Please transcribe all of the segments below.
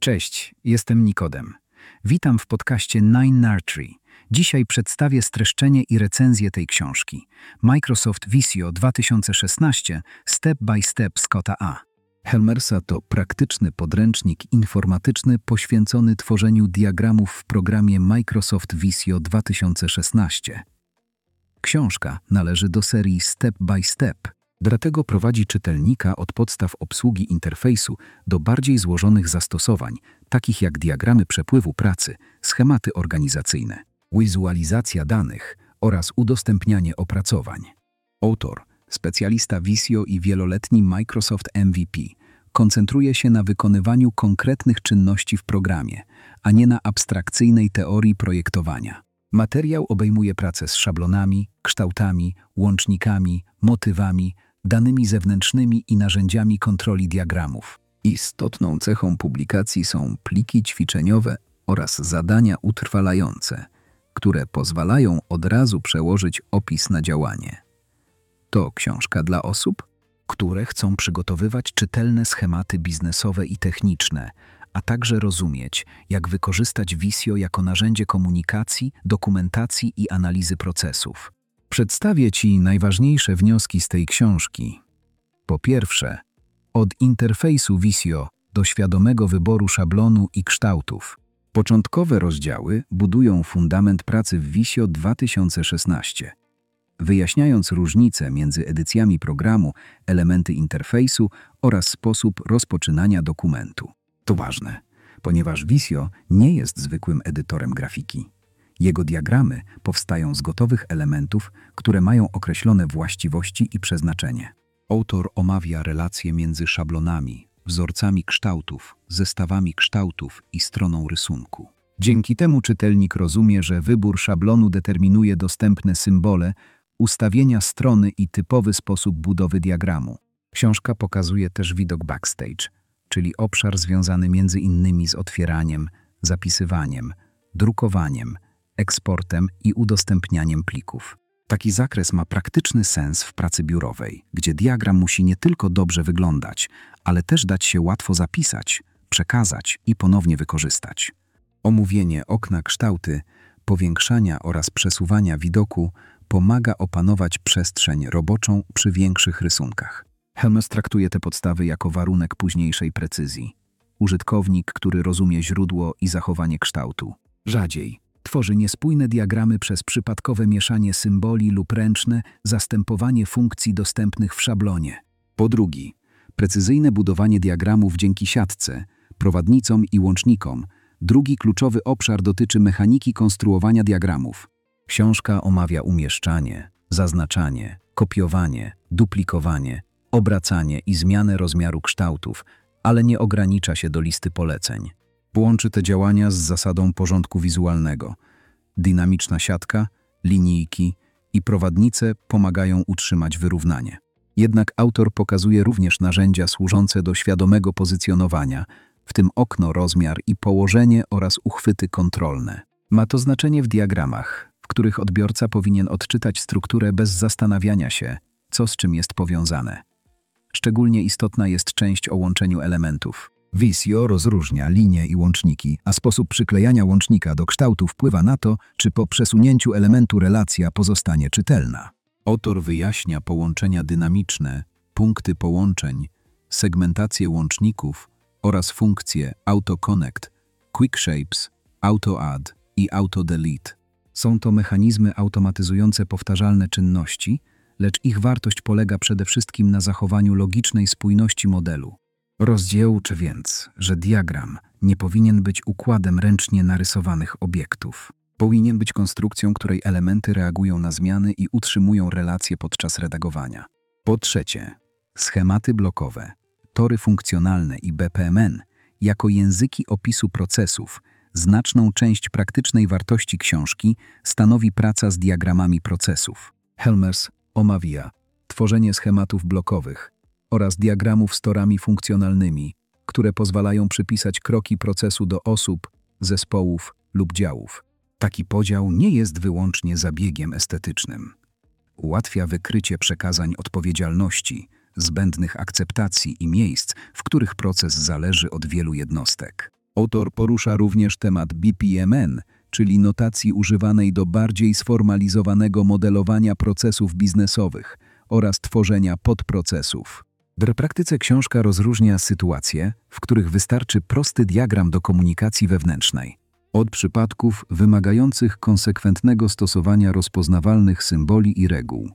Cześć, jestem Nikodem. Witam w podcaście Nine Nurtury. Dzisiaj przedstawię streszczenie i recenzję tej książki. Microsoft Visio 2016 Step by Step Scotta A. Helmersa to praktyczny podręcznik informatyczny poświęcony tworzeniu diagramów w programie Microsoft Visio 2016. Książka należy do serii Step by Step, dlatego prowadzi czytelnika od podstaw obsługi interfejsu do bardziej złożonych zastosowań, takich jak diagramy przepływu pracy, schematy organizacyjne, wizualizacja danych oraz udostępnianie opracowań. Autor, specjalista Visio i wieloletni Microsoft MVP, koncentruje się na wykonywaniu konkretnych czynności w programie, a nie na abstrakcyjnej teorii projektowania. Materiał obejmuje pracę z szablonami, kształtami, łącznikami, motywami, danymi zewnętrznymi i narzędziami kontroli diagramów. Istotną cechą publikacji są pliki ćwiczeniowe oraz zadania utrwalające, które pozwalają od razu przełożyć opis na działanie. To książka dla osób, które chcą przygotowywać czytelne schematy biznesowe i techniczne, a także rozumieć, jak wykorzystać Visio jako narzędzie komunikacji, dokumentacji i analizy procesów. Przedstawię Ci najważniejsze wnioski z tej książki. Po pierwsze, od interfejsu Visio do świadomego wyboru szablonu i kształtów. Początkowe rozdziały budują fundament pracy w Visio 2016, wyjaśniając różnice między edycjami programu, elementy interfejsu oraz sposób rozpoczynania dokumentu. To ważne, ponieważ Visio nie jest zwykłym edytorem grafiki. Jego diagramy powstają z gotowych elementów, które mają określone właściwości i przeznaczenie. Autor omawia relacje między szablonami, wzorcami kształtów, zestawami kształtów i stroną rysunku. Dzięki temu czytelnik rozumie, że wybór szablonu determinuje dostępne symbole, ustawienia strony i typowy sposób budowy diagramu. Książka pokazuje też widok backstage, czyli obszar związany między innymi z otwieraniem, zapisywaniem, drukowaniem, eksportem i udostępnianiem plików. Taki zakres ma praktyczny sens w pracy biurowej, gdzie diagram musi nie tylko dobrze wyglądać, ale też dać się łatwo zapisać, przekazać i ponownie wykorzystać. Omówienie okna kształty, powiększania oraz przesuwania widoku pomaga opanować przestrzeń roboczą przy większych rysunkach. Helmers traktuje te podstawy jako warunek późniejszej precyzji. Użytkownik, który rozumie źródło i zachowanie kształtu, rzadziej tworzy niespójne diagramy przez przypadkowe mieszanie symboli lub ręczne zastępowanie funkcji dostępnych w szablonie. Po drugie, precyzyjne budowanie diagramów dzięki siatce, prowadnicom i łącznikom. Drugi kluczowy obszar dotyczy mechaniki konstruowania diagramów. Książka omawia umieszczanie, zaznaczanie, kopiowanie, duplikowanie, obracanie i zmianę rozmiaru kształtów, ale nie ogranicza się do listy poleceń. Łączy te działania z zasadą porządku wizualnego. Dynamiczna siatka, linijki i prowadnice pomagają utrzymać wyrównanie. Jednak autor pokazuje również narzędzia służące do świadomego pozycjonowania, w tym okno, rozmiar i położenie oraz uchwyty kontrolne. Ma to znaczenie w diagramach, w których odbiorca powinien odczytać strukturę bez zastanawiania się, co z czym jest powiązane. Szczególnie istotna jest część o łączeniu elementów. Visio rozróżnia linie i łączniki, a sposób przyklejania łącznika do kształtu wpływa na to, czy po przesunięciu elementu relacja pozostanie czytelna. Autor wyjaśnia połączenia dynamiczne, punkty połączeń, segmentację łączników oraz funkcje AutoConnect, QuickShapes, AutoAdd i AutoDelete. Są to mechanizmy automatyzujące powtarzalne czynności, lecz ich wartość polega przede wszystkim na zachowaniu logicznej spójności modelu. Rozdział uczy więc, że diagram nie powinien być układem ręcznie narysowanych obiektów. Powinien być konstrukcją, której elementy reagują na zmiany i utrzymują relacje podczas redagowania. Po trzecie, schematy blokowe, tory funkcjonalne i BPMN jako języki opisu procesów. Znaczną część praktycznej wartości książki stanowi praca z diagramami procesów. Helmers omawia tworzenie schematów blokowych oraz diagramów z torami funkcjonalnymi, które pozwalają przypisać kroki procesu do osób, zespołów lub działów. Taki podział nie jest wyłącznie zabiegiem estetycznym. Ułatwia wykrycie przekazań odpowiedzialności, zbędnych akceptacji i miejsc, w których proces zależy od wielu jednostek. Autor porusza również temat BPMN, czyli notacji używanej do bardziej sformalizowanego modelowania procesów biznesowych oraz tworzenia podprocesów. W praktyce książka rozróżnia sytuacje, w których wystarczy prosty diagram do komunikacji wewnętrznej, od przypadków wymagających konsekwentnego stosowania rozpoznawalnych symboli i reguł.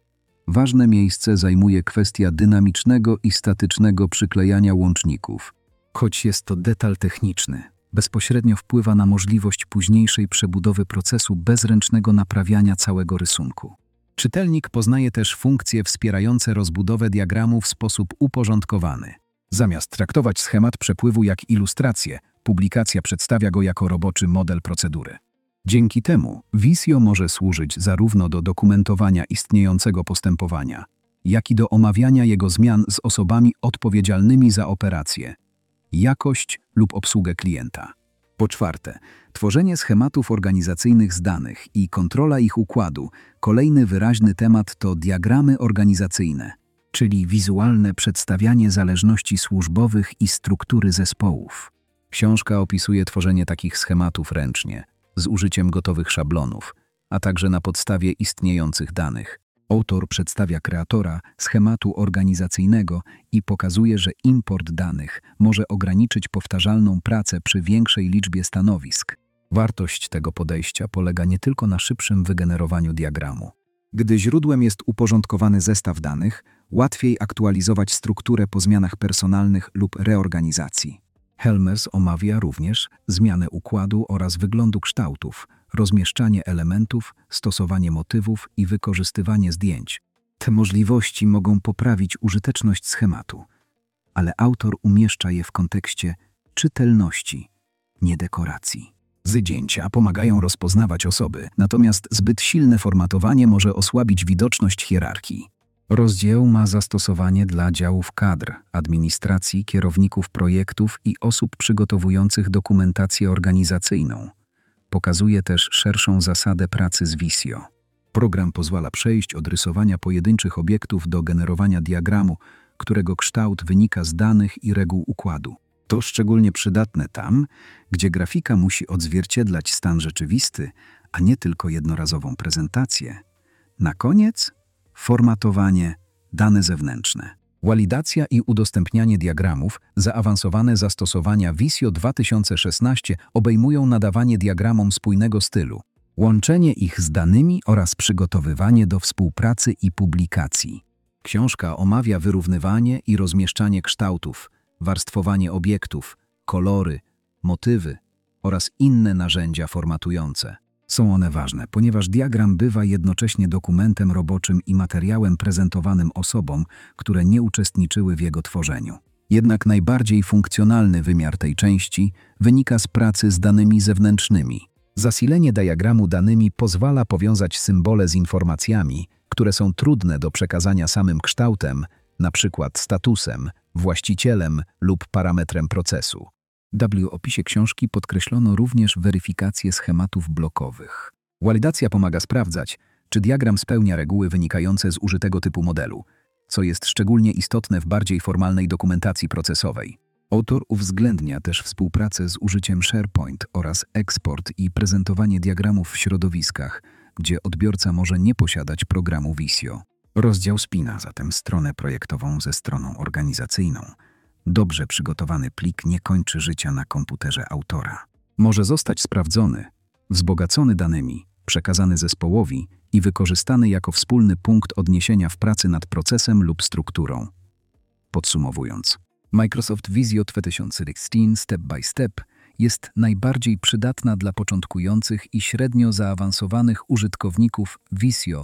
Ważne miejsce zajmuje kwestia dynamicznego i statycznego przyklejania łączników. Choć jest to detal techniczny, bezpośrednio wpływa na możliwość późniejszej przebudowy procesu bez ręcznego naprawiania całego rysunku. Czytelnik poznaje też funkcje wspierające rozbudowę diagramu w sposób uporządkowany. Zamiast traktować schemat przepływu jak ilustrację, publikacja przedstawia go jako roboczy model procedury. Dzięki temu Visio może służyć zarówno do dokumentowania istniejącego postępowania, jak i do omawiania jego zmian z osobami odpowiedzialnymi za operację, jakość lub obsługę klienta. Po czwarte, tworzenie schematów organizacyjnych z danych i kontrola ich układu. Kolejny wyraźny temat to diagramy organizacyjne, czyli wizualne przedstawianie zależności służbowych i struktury zespołów. Książka opisuje tworzenie takich schematów ręcznie, z użyciem gotowych szablonów, a także na podstawie istniejących danych. Autor przedstawia kreatora schematu organizacyjnego i pokazuje, że import danych może ograniczyć powtarzalną pracę przy większej liczbie stanowisk. Wartość tego podejścia polega nie tylko na szybszym wygenerowaniu diagramu. Gdy źródłem jest uporządkowany zestaw danych, łatwiej aktualizować strukturę po zmianach personalnych lub reorganizacji. Helmers omawia również zmianę układu oraz wyglądu kształtów, rozmieszczanie elementów, stosowanie motywów i wykorzystywanie zdjęć. Te możliwości mogą poprawić użyteczność schematu, ale autor umieszcza je w kontekście czytelności, nie dekoracji. Zdjęcia pomagają rozpoznawać osoby, natomiast zbyt silne formatowanie może osłabić widoczność hierarchii. Rozdział ma zastosowanie dla działów kadr, administracji, kierowników projektów i osób przygotowujących dokumentację organizacyjną. Pokazuje też szerszą zasadę pracy z Visio. Program pozwala przejść od rysowania pojedynczych obiektów do generowania diagramu, którego kształt wynika z danych i reguł układu. To szczególnie przydatne tam, gdzie grafika musi odzwierciedlać stan rzeczywisty, a nie tylko jednorazową prezentację. Na koniec formatowanie, dane zewnętrzne. Walidacja i udostępnianie diagramów, zaawansowane zastosowania Visio 2016 obejmują nadawanie diagramom spójnego stylu, łączenie ich z danymi oraz przygotowywanie do współpracy i publikacji. Książka omawia wyrównywanie i rozmieszczanie kształtów, warstwowanie obiektów, kolory, motywy oraz inne narzędzia formatujące. Są one ważne, ponieważ diagram bywa jednocześnie dokumentem roboczym i materiałem prezentowanym osobom, które nie uczestniczyły w jego tworzeniu. Jednak najbardziej funkcjonalny wymiar tej części wynika z pracy z danymi zewnętrznymi. Zasilenie diagramu danymi pozwala powiązać symbole z informacjami, które są trudne do przekazania samym kształtem, np. statusem, właścicielem lub parametrem procesu. W opisie książki podkreślono również weryfikację schematów blokowych. Walidacja pomaga sprawdzać, czy diagram spełnia reguły wynikające z użytego typu modelu, co jest szczególnie istotne w bardziej formalnej dokumentacji procesowej. Autor uwzględnia też współpracę z użyciem SharePoint oraz eksport i prezentowanie diagramów w środowiskach, gdzie odbiorca może nie posiadać programu Visio. Rozdział spina zatem stronę projektową ze stroną organizacyjną. Dobrze przygotowany plik nie kończy życia na komputerze autora. Może zostać sprawdzony, wzbogacony danymi, przekazany zespołowi i wykorzystany jako wspólny punkt odniesienia w pracy nad procesem lub strukturą. Podsumowując, Microsoft Visio 2016 Step by Step jest najbardziej przydatna dla początkujących i średnio zaawansowanych użytkowników Visio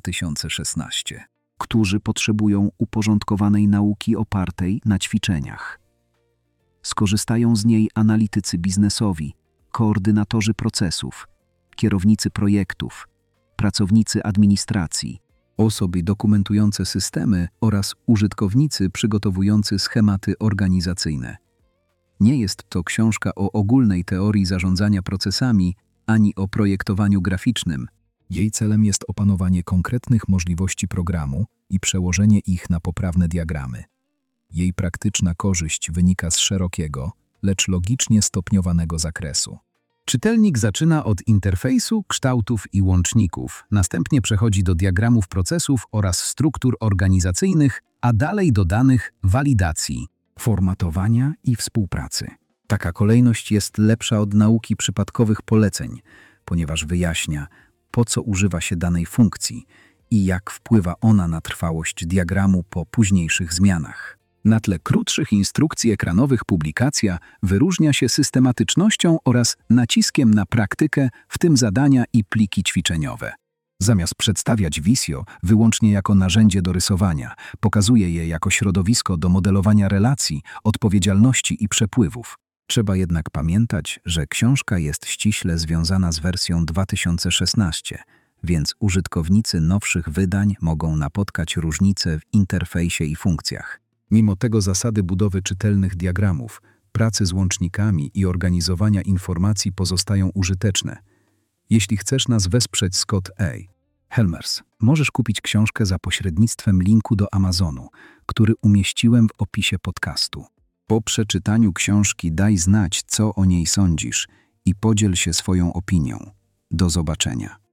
2016. Którzy potrzebują uporządkowanej nauki opartej na ćwiczeniach. Skorzystają z niej analitycy biznesowi, koordynatorzy procesów, kierownicy projektów, pracownicy administracji, osoby dokumentujące systemy oraz użytkownicy przygotowujący schematy organizacyjne. Nie jest to książka o ogólnej teorii zarządzania procesami ani o projektowaniu graficznym. Jej celem jest opanowanie konkretnych możliwości programu i przełożenie ich na poprawne diagramy. Jej praktyczna korzyść wynika z szerokiego, lecz logicznie stopniowanego zakresu. Czytelnik zaczyna od interfejsu, kształtów i łączników, następnie przechodzi do diagramów procesów oraz struktur organizacyjnych, a dalej do danych, walidacji, formatowania i współpracy. Taka kolejność jest lepsza od nauki przypadkowych poleceń, ponieważ wyjaśnia, po co używa się danej funkcji i jak wpływa ona na trwałość diagramu po późniejszych zmianach. Na tle krótszych instrukcji ekranowych publikacja wyróżnia się systematycznością oraz naciskiem na praktykę, w tym zadania i pliki ćwiczeniowe. Zamiast przedstawiać Visio wyłącznie jako narzędzie do rysowania, pokazuje je jako środowisko do modelowania relacji, odpowiedzialności i przepływów. Trzeba jednak pamiętać, że książka jest ściśle związana z wersją 2016, więc użytkownicy nowszych wydań mogą napotkać różnice w interfejsie i funkcjach. Mimo tego zasady budowy czytelnych diagramów, pracy z łącznikami i organizowania informacji pozostają użyteczne. Jeśli chcesz nas wesprzeć, Scott A. Helmers, możesz kupić książkę za pośrednictwem linku do Amazonu, który umieściłem w opisie podcastu. Po przeczytaniu książki daj znać, co o niej sądzisz i podziel się swoją opinią. Do zobaczenia.